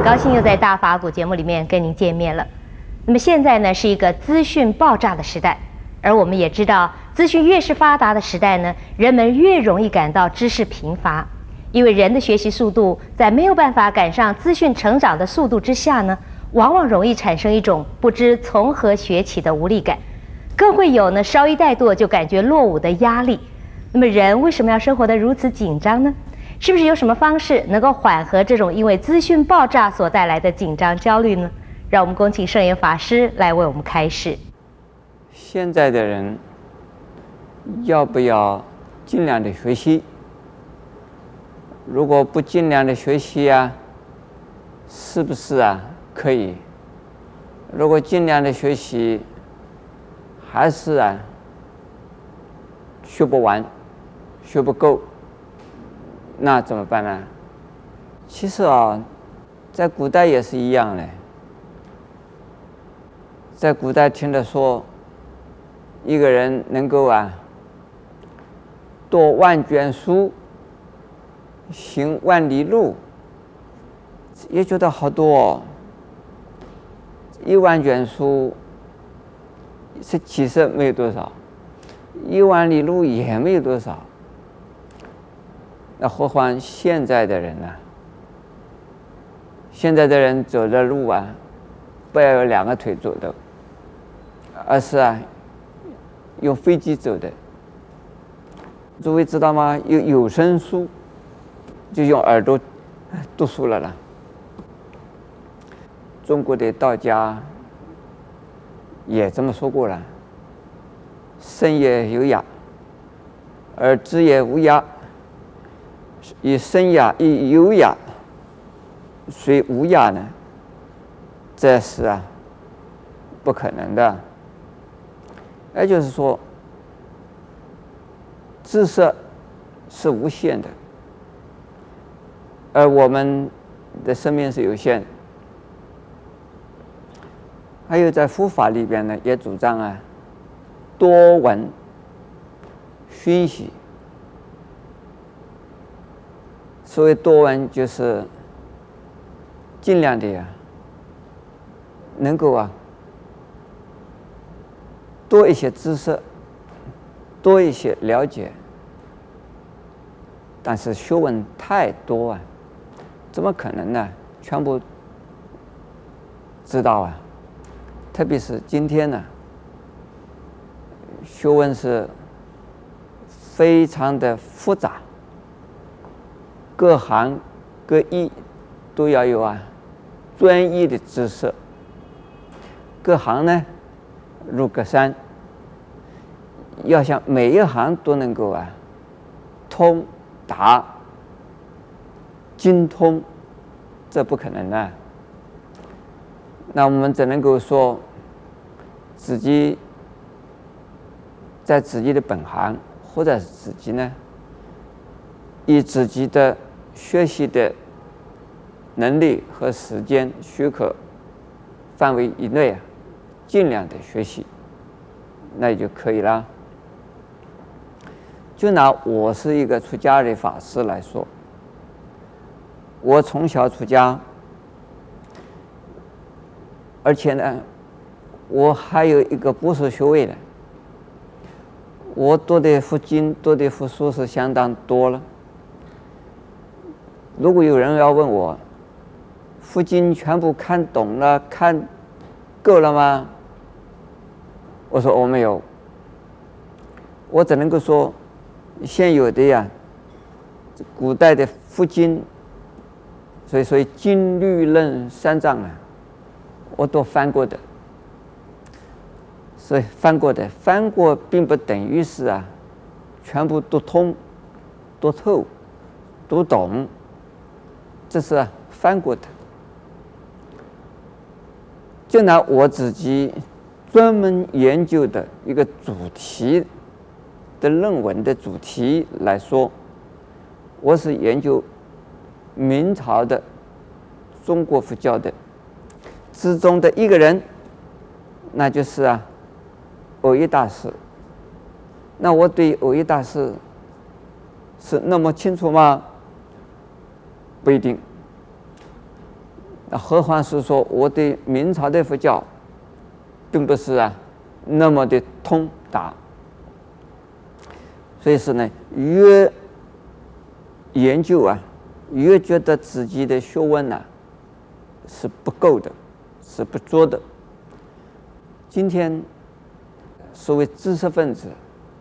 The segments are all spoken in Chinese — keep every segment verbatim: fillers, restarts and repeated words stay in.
很高兴又在大法古节目里面跟您见面了。那么现在呢是一个资讯爆炸的时代，而我们也知道，资讯越是发达的时代呢，人们越容易感到知识贫乏，因为人的学习速度在没有办法赶上资讯成长的速度之下呢，往往容易产生一种不知从何学起的无力感，更会有呢稍一怠惰就感觉落伍的压力。那么人为什么要生活得如此紧张呢？是不是有什么方式能够缓和这种因为资讯爆炸所带来的紧张焦虑呢？让我们恭请圣严法师来为我们开示。 现在的人要不要尽量的学习？如果不尽量的学习啊，是不是啊可以？如果尽量的学习，还是啊学不完，学不够，那怎么办呢？其实啊，在古代也是一样的。在古代听的说，一个人能够啊读万卷书，行万里路，也觉得好多哦。一万卷书是其实没有多少，一万里路也没有多少。那何况现在的人呢、啊？现在的人走的路啊，不要有两个腿走的，而是啊用飞机走的。诸位知道吗？有有声书，就用耳朵读书了啦。中国的道家也这么说过了：生也有涯，而知也无涯。以生涯，以有涯，虽无涯呢？这是啊不可能的。也就是说，知识是无限的，而我们的生命是有限的。还有在佛法里边呢，也主张啊多闻熏习。所谓多闻，就是尽量的呀，能够啊多一些知识，多一些了解。但是学问太多啊，怎么可能呢？全部知道啊！特别是今天呢，学问是非常的复杂。各行各业都要有啊专业的知识，各行呢如隔山，要想每一行都能够啊通达精通，这不可能的。那我们只能够说自己在自己的本行，或者是自己呢以自己的学习的能力和时间许可范围以内啊，尽量的学习，那也就可以了。就拿我是一个出家的法师来说，我从小出家，而且呢，我还有一个博士学位的，我读的佛经、读的佛书是相当多了。如果有人要问我，佛经全部看懂了、看够了吗？我说我没有，我只能够说，现有的呀，古代的佛经，所以所以经律论三藏啊，我都翻过的。所以翻过的，翻过并不等于是啊，全部读通、读透、读懂。这是啊翻过的。就拿我自己专门研究的一个主题的论文的主题来说，我是研究明朝的中国佛教的之中的一个人，那就是啊蕅益大师。那我对蕅益大师是那么清楚吗？不一定。 那何况是说我对明朝的佛教，并不是啊那么的通达。所以是呢，越研究啊，越觉得自己的学问呢、啊、是不够的，是不足的。今天所谓知识分子，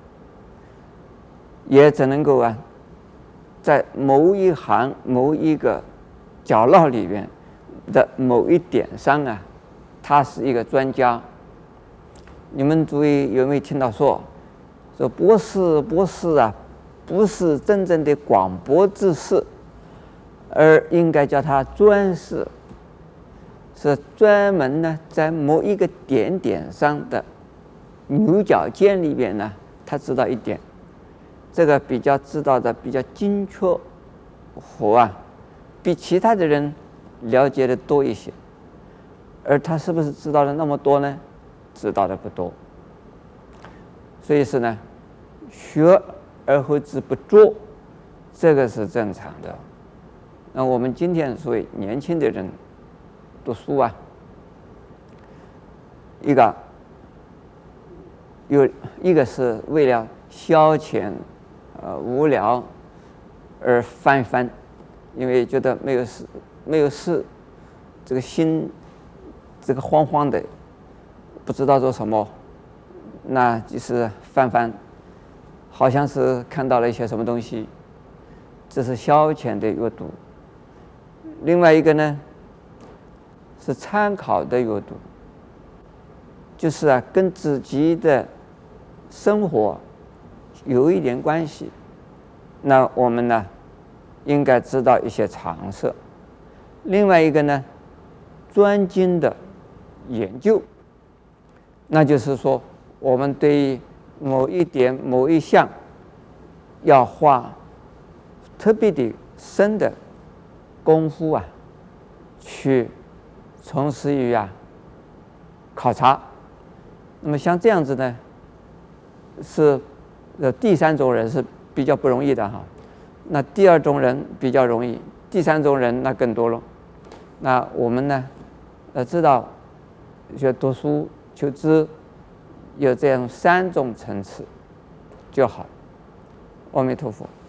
也只能够啊，在某一行某一个角落里面的某一点上啊，他是一个专家。你们诸位有没有听到说，说博士博士啊，不是真正的广博之士，而应该叫他专士，是专门呢在某一个点点上的牛角尖里边呢，他知道一点，这个比较知道的比较精确和啊，比其他的人了解的多一些。而他是不是知道的那么多呢？知道的不多。所以是呢，学而后知不足，这个是正常的。那我们今天所谓年轻的人读书啊，一个有一个是为了消遣呃无聊而翻一翻，因为觉得没有事没有事，这个心这个慌慌的，不知道做什么，那就是翻翻，好像是看到了一些什么东西，这是消遣的阅读。另外一个呢是参考的阅读，就是啊跟自己的生活有一点关系，那我们呢应该知道一些常识。另外一个呢，专精的研究，那就是说我们对于某一点某一项要花特别的深的功夫啊，去从事于啊考察。那么像这样子呢，是呃第三种人是比较不容易的哈。那第二种人比较容易，第三种人那更多了。那我们呢，呃知道学读书求知有这样三种层次就好。阿弥陀佛。